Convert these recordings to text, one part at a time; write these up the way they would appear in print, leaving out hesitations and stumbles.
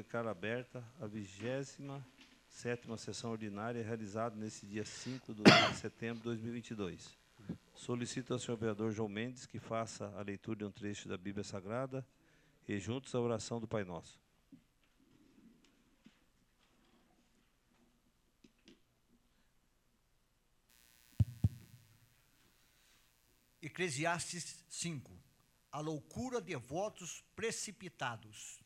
comunicar aberta a 27ª sessão ordinária realizada nesse dia 5 de setembro de 2022. Solicito ao senhor vereador João Mendes que faça a leitura de um trecho da Bíblia Sagrada e juntos a oração do Pai Nosso. Eclesiastes 5. A loucura de votos precipitados.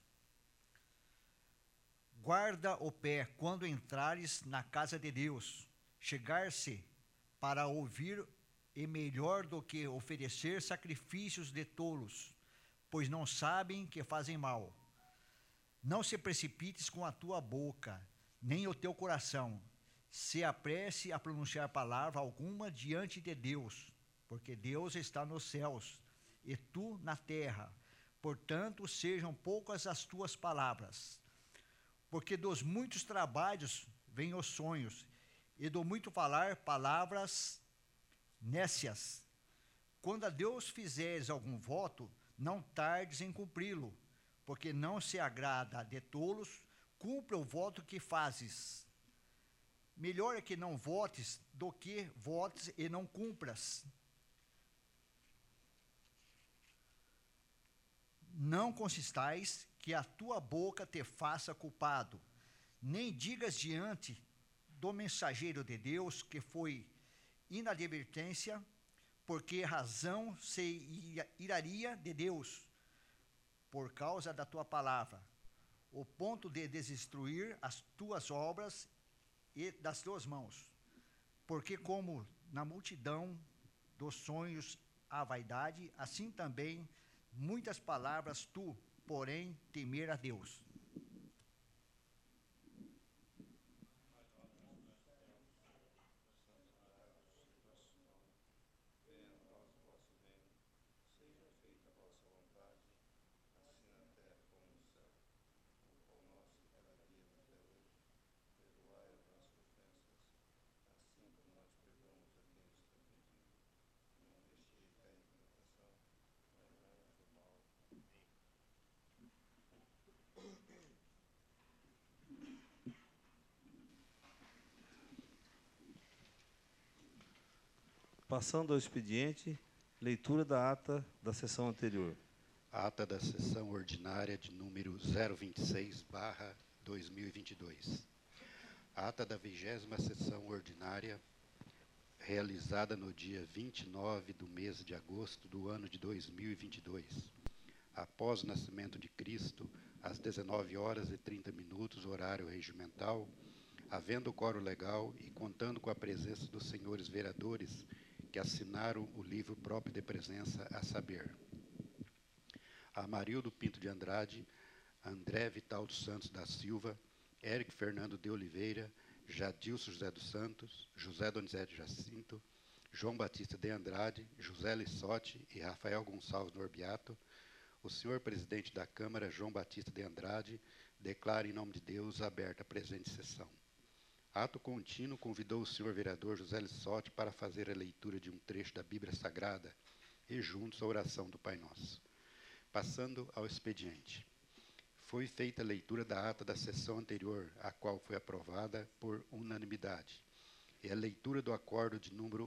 Guarda o pé quando entrares na casa de Deus. Chegar-se para ouvir é melhor do que oferecer sacrifícios de tolos, pois não sabem que fazem mal. Não se precipites com a tua boca, nem o teu coração. Se apresse a pronunciar palavra alguma diante de Deus, porque Deus está nos céus e tu na terra. Portanto, sejam poucas as tuas palavras. Porque dos muitos trabalhos vêm os sonhos, e do muito falar, palavras nécias. Quando a Deus fizeres algum voto, não tardes em cumpri-lo, porque não se agrada de tolos. Cumpre o voto que fazes. Melhor é que não votes do que votes e não cumpras. Não consistais que a tua boca te faça culpado, nem digas diante do mensageiro de Deus que foi inadvertência, porque razão se iraria de Deus por causa da tua palavra, o ponto de destruir as tuas obras e das tuas mãos. Porque como na multidão dos sonhos há vaidade, assim também muitas palavras tu, porém, temer a Deus. Passando ao expediente, leitura da ata da sessão anterior. Ata da sessão ordinária de número 026/2022. Ata da 20ª sessão ordinária, realizada no dia 29 do mês de agosto do ano de 2022. Após o nascimento de Cristo, às 19h30, horário regimental, havendo quórum legal e contando com a presença dos senhores vereadores que assinaram o livro próprio de presença, a saber: Amarildo Pinto de Andrade, André Vital dos Santos da Silva, Érico Fernando de Oliveira, Jadilson José dos Santos, José Donizete Jacinto, João Batista de Andrade, José Lissotti e Rafael Gonçalves Norbiato. O senhor presidente da Câmara, João Batista de Andrade, declara em nome de Deus aberta a presente sessão. Ato contínuo convidou o senhor vereador José Lissotti para fazer a leitura de um trecho da Bíblia Sagrada e juntos a oração do Pai Nosso. Passando ao expediente. Foi feita a leitura da ata da sessão anterior, a qual foi aprovada por unanimidade, e a leitura do acordo de número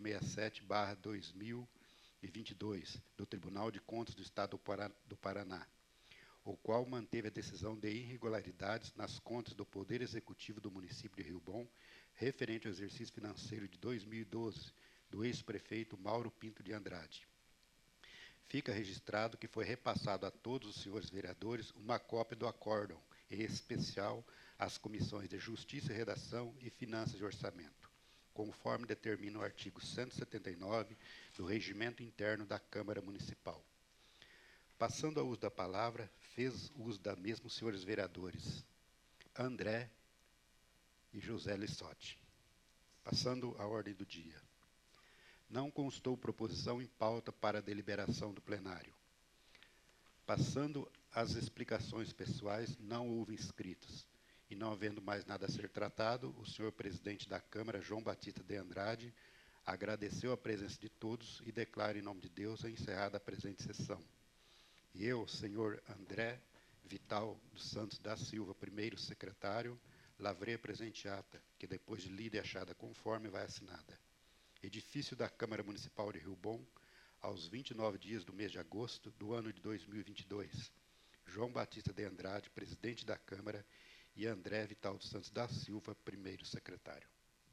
867/2022 do Tribunal de Contas do Estado do Paraná, o qual manteve a decisão de irregularidades nas contas do Poder Executivo do município de Rio Bom, referente ao exercício financeiro de 2012, do ex-prefeito Mauro Pinto de Andrade. Fica registrado que foi repassado a todos os senhores vereadores uma cópia do acórdão, em especial às comissões de Justiça e Redação e Finanças e Orçamento, conforme determina o artigo 179 do Regimento Interno da Câmara Municipal. Passando ao uso da palavra, fez uso da mesma os senhores vereadores André e José Lissotti. Passando à ordem do dia. Não constou proposição em pauta para a deliberação do plenário. Passando às explicações pessoais, não houve inscritos. E não havendo mais nada a ser tratado, o senhor presidente da Câmara, João Batista de Andrade, agradeceu a presença de todos e declara em nome de Deus a encerrada a presente sessão. E eu, senhor André Vital dos Santos da Silva, primeiro secretário. Lavrei a presente ata, que depois de lida e achada conforme, vai assinada. Edifício da Câmara Municipal de Rio Bom, aos 29 dias do mês de agosto do ano de 2022. João Batista de Andrade, presidente da Câmara, e André Vital dos Santos da Silva, primeiro secretário.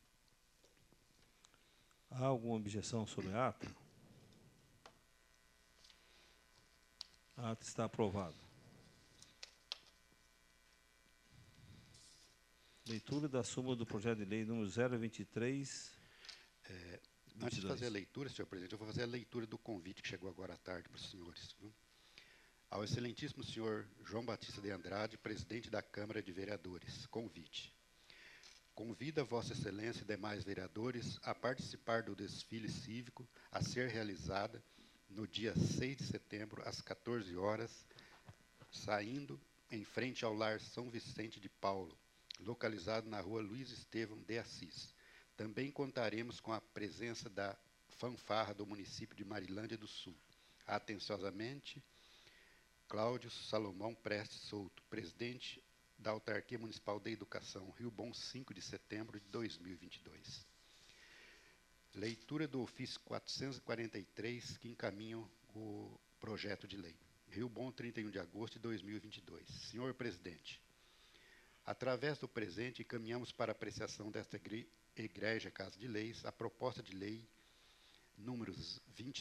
Há alguma objeção sobre a ata? A ata está aprovada. Leitura da súmula do projeto de lei número 023. Antes de fazer a leitura, senhor presidente, eu vou fazer a leitura do convite que chegou agora à tarde para os senhores. Viu? Ao excelentíssimo senhor João Batista de Andrade, presidente da Câmara de Vereadores, convite. Convida Vossa Excelência e demais vereadores a participar do desfile cívico a ser realizada no dia 6 de setembro, às 14 horas, saindo em frente ao Lar São Vicente de Paulo, localizado na rua Luiz Estevão de Assis. Também contaremos com a presença da fanfarra do município de Marilândia do Sul. Atenciosamente, Cláudio Salomão Prestes Souto, presidente da Autarquia Municipal de Educação, Rio Bom, 5 de setembro de 2022. Leitura do ofício 443, que encaminha o projeto de lei. Rio Bom, 31 de agosto de 2022. Senhor presidente, através do presente, encaminhamos para apreciação desta Egrégia Casa de Leis a proposta de lei números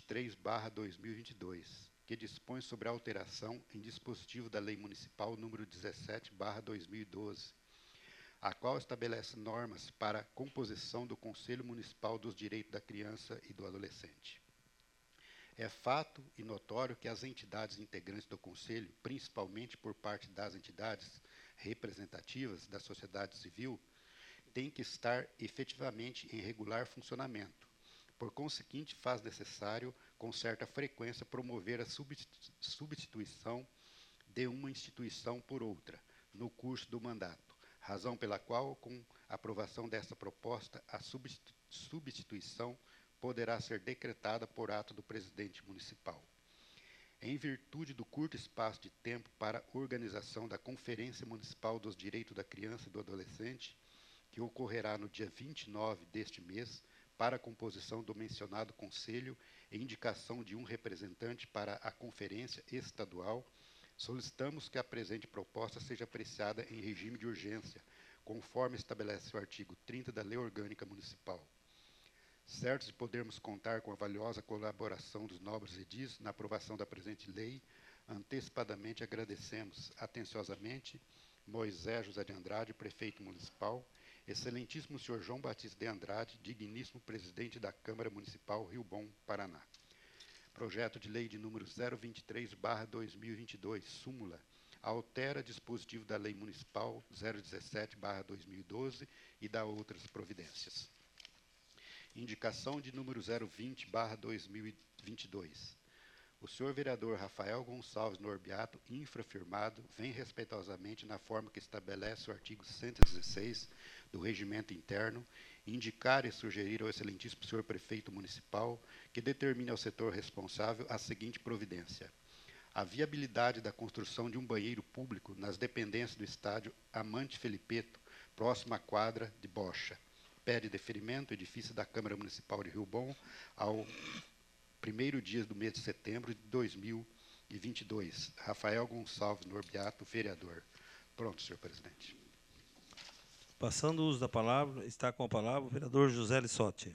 23/2022, que dispõe sobre a alteração em dispositivo da Lei Municipal número 17/2012, a qual estabelece normas para a composição do Conselho Municipal dos Direitos da Criança e do Adolescente. É fato e notório que as entidades integrantes do Conselho, principalmente por parte das entidades representativas da sociedade civil, têm que estar efetivamente em regular funcionamento. Por conseguinte, faz necessário, com certa frequência, promover a substituição de uma instituição por outra, no curso do mandato, razão pela qual, com a aprovação desta proposta, a substituição poderá ser decretada por ato do presidente municipal. Em virtude do curto espaço de tempo para a organização da Conferência Municipal dos Direitos da Criança e do Adolescente, que ocorrerá no dia 29 deste mês, para a composição do mencionado Conselho e indicação de um representante para a Conferência Estadual, solicitamos que a presente proposta seja apreciada em regime de urgência, conforme estabelece o artigo 30 da Lei Orgânica Municipal. Certos de podermos contar com a valiosa colaboração dos nobres edis na aprovação da presente lei, antecipadamente agradecemos atenciosamente Moisés José de Andrade, prefeito municipal, excelentíssimo senhor João Batista de Andrade, digníssimo presidente da Câmara Municipal Rio Bom, Paraná. Projeto de lei de número 023/2022, súmula, altera dispositivo da Lei Municipal 017/2012 e dá outras providências. Indicação de número 020/2022. O senhor vereador Rafael Gonçalves Norbiato, infrafirmado, vem respeitosamente na forma que estabelece o artigo 116 do Regimento Interno, indicar e sugerir ao excelentíssimo senhor prefeito municipal que determine ao setor responsável a seguinte providência: a viabilidade da construção de um banheiro público nas dependências do estádio Amante Felipeto, próximo à quadra de bocha. Pede deferimento, edifício da Câmara Municipal de Rio Bom, ao 1º dia do mês de setembro de 2022. Rafael Gonçalves Norbiato, vereador. Pronto, senhor presidente. Passando o uso da palavra, está com a palavra o vereador José Lissotti.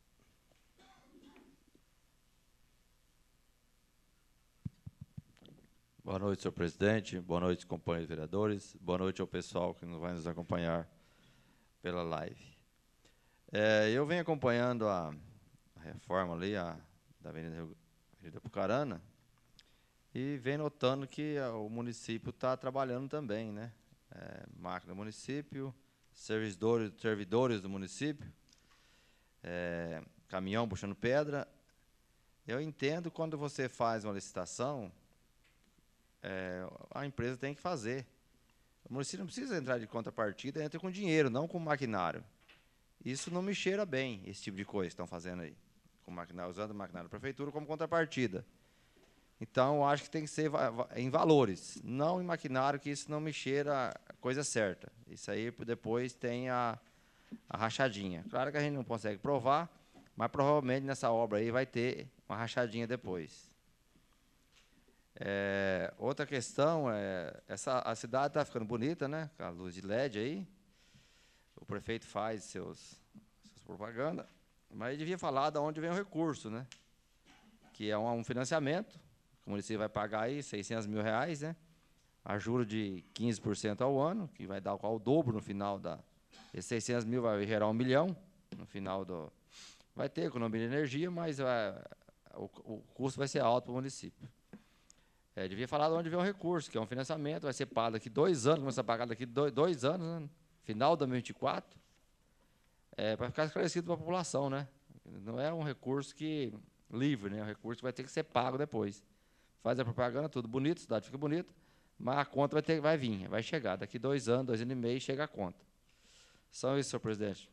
Boa noite, senhor presidente. Boa noite, companheiros vereadores. Boa noite ao pessoal que vai nos acompanhar pela live. Eu venho acompanhando a reforma ali, da Avenida Pucarana, e venho notando que o município está trabalhando também, né? Máquina do município, servidores do município, caminhão puxando pedra. Eu entendo quando você faz uma licitação, a empresa tem que fazer. O município não precisa entrar de contrapartida, entra com dinheiro, não com maquinário. Isso não me cheira bem, esse tipo de coisa que estão fazendo aí, com maquinário, usando o maquinário da prefeitura como contrapartida. Então, eu acho que tem que ser em valores, não em maquinário, que isso não me cheira a coisa certa. Isso aí depois tem a rachadinha. Claro que a gente não consegue provar, mas provavelmente nessa obra aí vai ter uma rachadinha depois. Outra questão a cidade está ficando bonita, né? Com a luz de LED aí. O prefeito faz suas propagandas, mas devia falar de onde vem o recurso, né? Que é um financiamento, que o município vai pagar aí R$600 mil, né? A juros de 15% ao ano, que vai dar o dobro no final da... Esses 600 mil vai gerar 1 milhão no final do... Vai ter economia de energia, mas o custo vai ser alto para o município. Devia falar de onde vem o recurso, que é um financiamento, vai ser pago daqui 2 anos, começa a pagar daqui 2 anos, né? Final de 2024, para ficar esclarecido para a população, né? Não é um recurso livre, né? É um recurso que vai ter que ser pago depois. Faz a propaganda, tudo bonito, a cidade fica bonita, mas a conta vai vir, vai chegar. Daqui 2 anos, 2 anos e meio, chega a conta. Só isso, senhor presidente.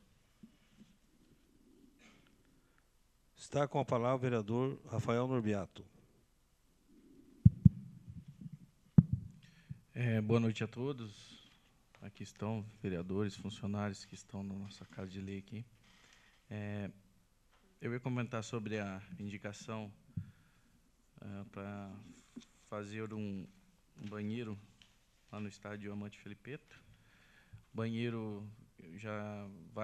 Está com a palavra o vereador Rafael Norbiato. Boa noite a todos. Aqui estão vereadores, funcionários que estão na nossa casa de lei aqui. Eu ia comentar sobre a indicação para fazer um banheiro lá no estádio Amante Felipeto. Banheiro, já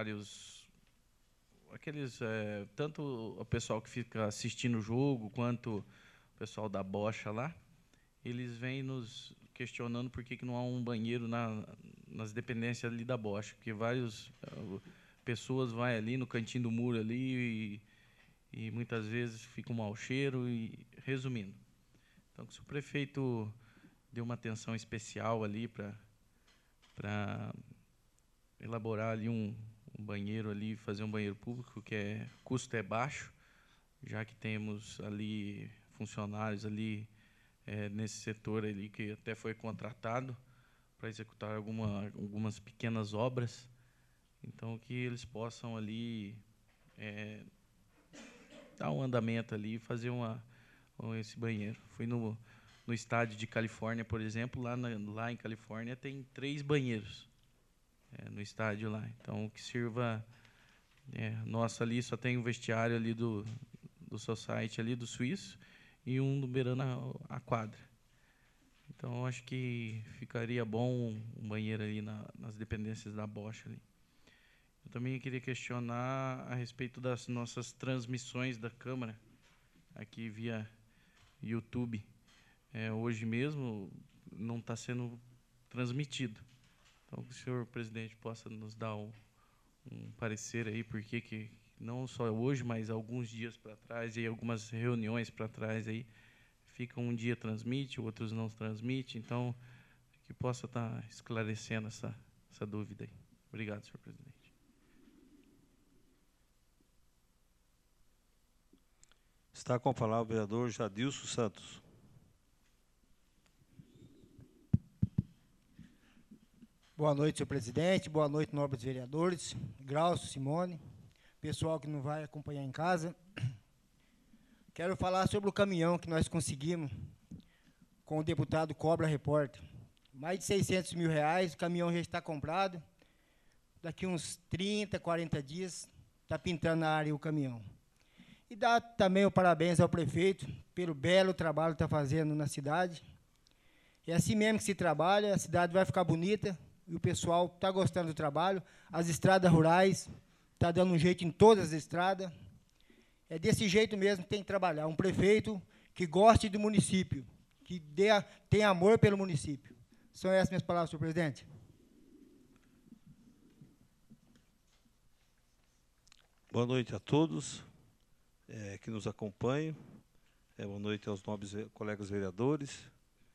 tanto o pessoal que fica assistindo o jogo, quanto o pessoal da bocha lá, eles vêm nos questionando por que não há um banheiro nas dependências ali da bocha, porque várias pessoas vão ali no cantinho do muro ali e muitas vezes fica um mau cheiro. E resumindo, então, se o prefeito deu uma atenção especial ali para elaborar ali um banheiro ali, fazer um banheiro público, que custo é baixo, já que temos ali funcionários ali nesse setor ali que até foi contratado para executar algumas pequenas obras. Então, que eles possam ali dar um andamento ali e fazer esse banheiro. Fui no estádio de Califórnia, por exemplo, lá em Califórnia tem 3 banheiros no estádio lá. Então, que sirva... nossa ali só tem um vestiário ali do Society ali, do Suíço, e um beirando a quadra. Então, acho que ficaria bom um banheiro ali nas dependências da bocha ali. Eu também queria questionar a respeito das nossas transmissões da Câmara, aqui via YouTube. Hoje mesmo não está sendo transmitido. Então, que o senhor presidente possa nos dar um parecer aí, porque não só hoje, mas alguns dias para trás, e algumas reuniões para trás, aí, fica um dia transmite, outros não transmite. Então, que possa estar esclarecendo essa dúvida aí. Obrigado, senhor presidente. Está com a palavra o vereador Jadilson Santos. Boa noite, senhor presidente. Boa noite, nobres vereadores. Graucio, Simone, pessoal que não vai acompanhar em casa. Quero falar sobre o caminhão que nós conseguimos com o deputado Cobra Repórter. Mais de R$600 mil, o caminhão já está comprado. Daqui uns 30, 40 dias, está pintando na área o caminhão. E dá também o parabéns ao prefeito pelo belo trabalho que está fazendo na cidade. É assim mesmo que se trabalha, a cidade vai ficar bonita, e o pessoal está gostando do trabalho. As estradas rurais, está dando um jeito em todas as estradas. É desse jeito mesmo que tem que trabalhar. Um prefeito que goste do município, que tenha amor pelo município. São essas minhas palavras, senhor presidente. Boa noite a todos que nos acompanham. Boa noite aos nobres colegas vereadores.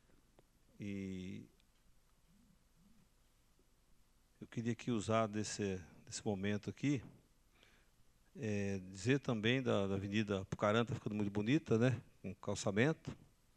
E eu queria aqui usar desse momento aqui, dizer também da Avenida Pucarana, está ficando muito bonita, né? Com calçamento.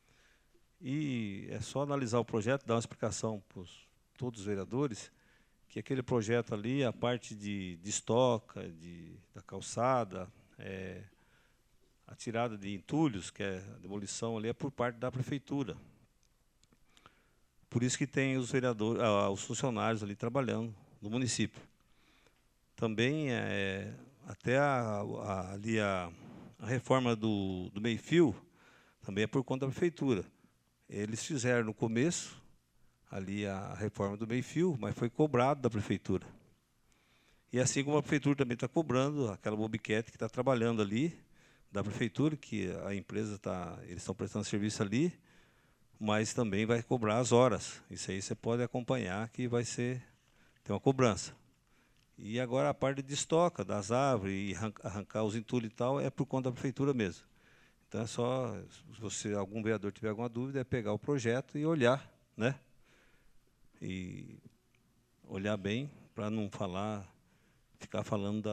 E é só analisar o projeto, dar uma explicação para todos os vereadores, que aquele projeto ali, a parte de estoca, da calçada, a tirada de entulhos, que é a demolição ali, é por parte da prefeitura. Por isso que tem os vereadores, os funcionários ali trabalhando no município. Também até ali a reforma do meio-fio também é por conta da prefeitura. Eles fizeram no começo ali a reforma do meio-fio, mas foi cobrado da prefeitura. E assim como a prefeitura também está cobrando aquela Bobcat que está trabalhando ali, da prefeitura, que a empresa eles estão prestando serviço ali, mas também vai cobrar as horas. Isso aí você pode acompanhar que tem uma cobrança. E agora a parte de estoca das árvores e arrancar os entulhos e tal é por conta da prefeitura mesmo. Então é só, se algum vereador tiver alguma dúvida, é pegar o projeto e olhar, né? E olhar bem para não ficar falando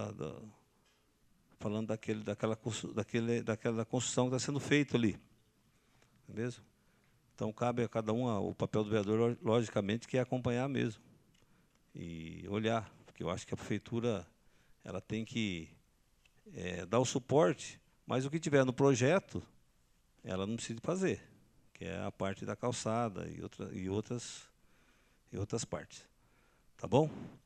daquela construção que está sendo feita ali. Não é mesmo? Então, cabe a cada um, o papel do vereador, logicamente, que é acompanhar mesmo. E olhar, porque eu acho que a prefeitura ela tem que dar o suporte, mas o que tiver no projeto, ela não precisa fazer, que é a parte da calçada e outras partes. Tá bom?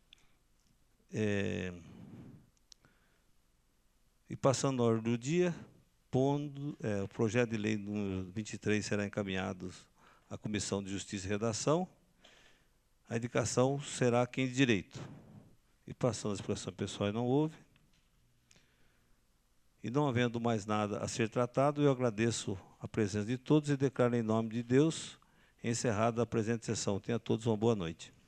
E passando a ordem do dia, o projeto de lei número 23 será encaminhado à Comissão de Justiça e Redação. A indicação será quem de direito. E passando a expressão pessoal, não houve. E não havendo mais nada a ser tratado, eu agradeço a presença de todos e declaro em nome de Deus encerrada a presente sessão. Tenha todos uma boa noite.